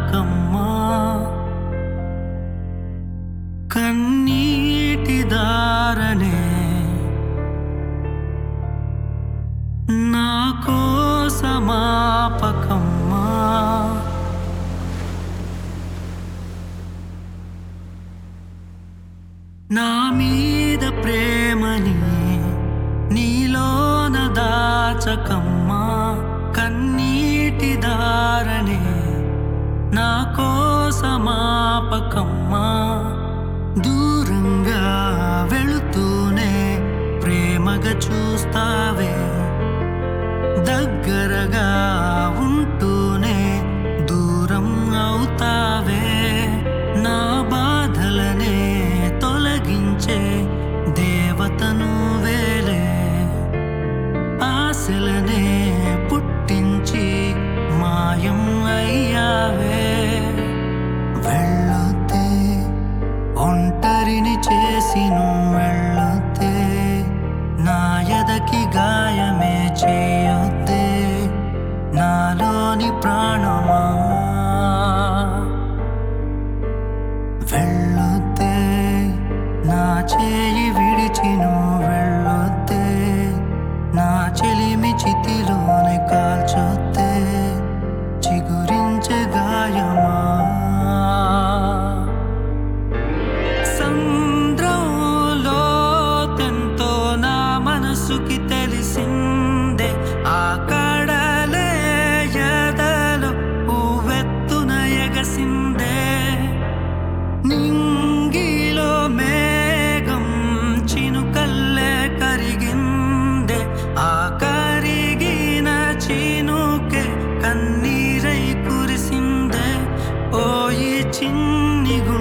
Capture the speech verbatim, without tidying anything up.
దాచకమ్మా కన్నీటి దారనే నా కోసమాపకమ్మా నా మీద ప్రేమని నీలోన దాచకమ్మా కన్నీటి దారనే నా కోసమాపకమ్మా దూరంగా వెళుతూనే ప్రేమగా చూస్తావే దగ్గరగా ఉంటూనే దూరం అవుతావే నా బాధలనే తొలగించే దేవతను వేలే ఆశలనే పుట్టించి మాయం అయ్యావే వెళ్ళొద్దే ఒంటరిని చేసి నువ్వు వెళ్ళొద్దే నా ఎదకి గాయమే చేయొద్దే నాలోని ప్రాణమా వెళ్ళొద్దే నా చేయి విడిచి నువ్వు వెళ్ళొద్దే నా చెలిమి చితిలోనే కాల్చొద్దే చిగురించే గాయమా సంద్రంలో తెంతో నా మనసుకి తెలిసిందే ఆ కడలే ఎదలో ఉవ్వెత్తున ఎగసిందే నింగిలో మేఘం చినుకల్లే కరిగిందే ఆ కరిగిన చినుకే కన్నీరై కురిసిందే ఓ ఈ చిన్ని